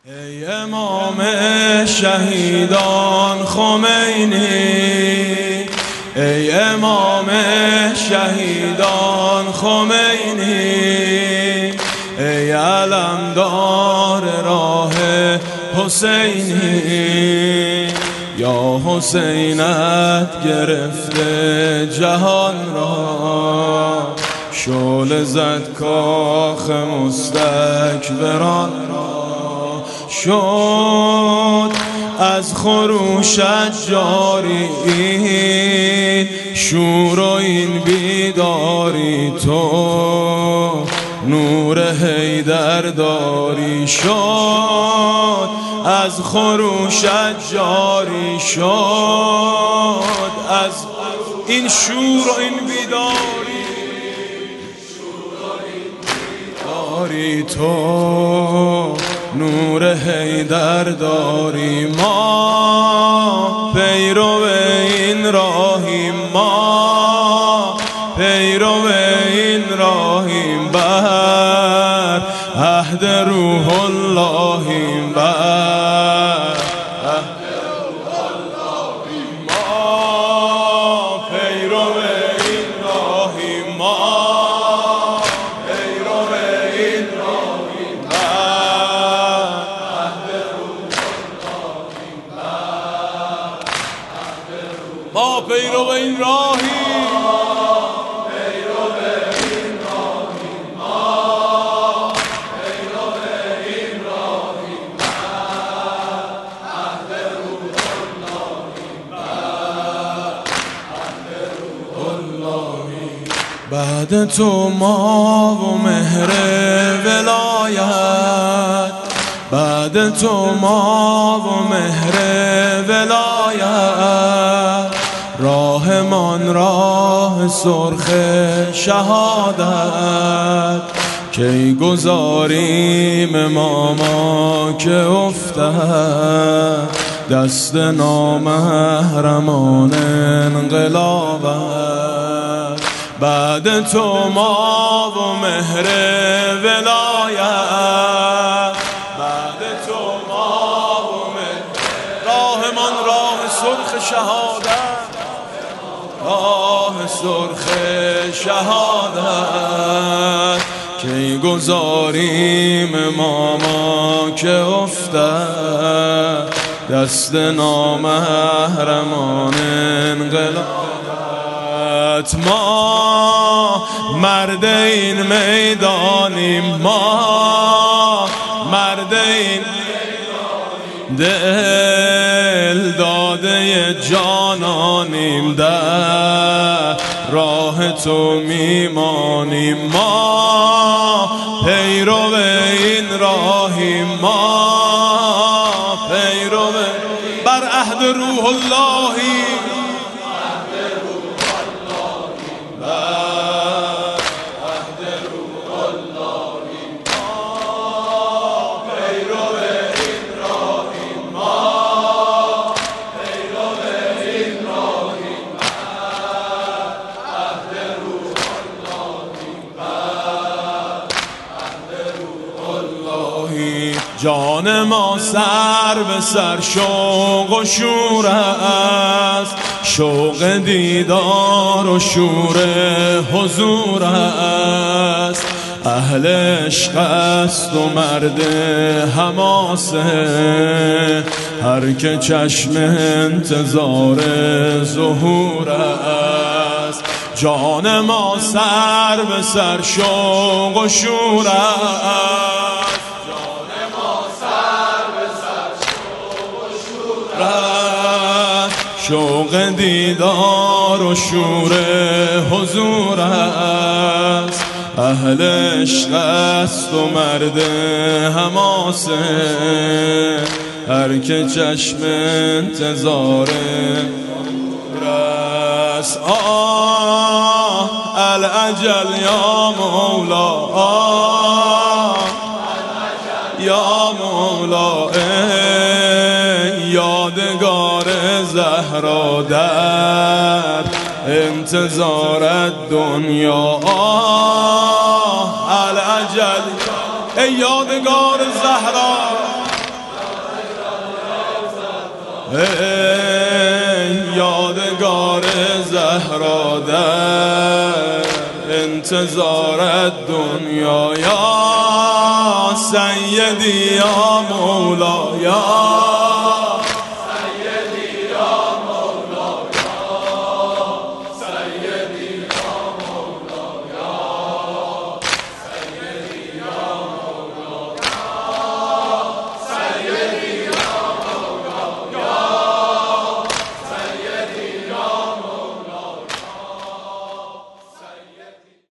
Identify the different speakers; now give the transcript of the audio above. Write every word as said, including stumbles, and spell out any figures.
Speaker 1: ای امام شهیدان خمینی، ای امام شهیدان خمینی، ای علمدار راه حسینی، یا حسینت گرفته جهان را، شعله زد کاخ مستکبران را، شد از خروشت جاری شور و این بیداری، تو نور حیدر داری، شد از خروشت جاری، شد از این شور و این بیداری، داری تو نور حیدر داری. ما پیرو این راهیم، ما پیرو این راهیم، بر عهد روح اللهیم، بر عهد روح اللهیم. ما پیرو این راهیم، ما پیرو این راهیم، ما پیرو این راهیم، پیرو این راهیم، ما پیرو این راهیم، عهد روح اللهیم، عهد روح اللهیم. بعد تو ما و مهر ولایت، بعد تو ما و مهر ولایت، راهمان راه سرخ شهادت، کی گذاریم ماما که افتد دست نامحرمان انقلابت. بعد تو ما و مهر ولایت، بعد تو ما و مهر، راهمان راه سرخ شهادت، راه سرخ شهادت، کی گذاریم ماما که افتد دست نامحرمان انقلابت. ما مرد این میدانیم، ما مرد این دل داده جانانیم، در راه تو میمانیم. ما پیرو این راهیم، ما پیرو بر عهد روح اللهیم، جان ما سر به سر شوق و شور است، شوق دیدار و شور حضور است، اهل عشق است و مرد حماسه، هر که چشم انتظار ظهور است. جان ما سر به سر شوق و شور است، شوق دیدار و شور حضور است، اهل عشق است و مرد حماسه، هر که چشم انتظار است. آه الاجل یا مولا، آه یا مولا، یادگار زهرا در انتظارت دنیا. آه الاجل ای یادگار زهرا، یادگار زهرا در انتظار دنیا یا سیدی یا مولا یا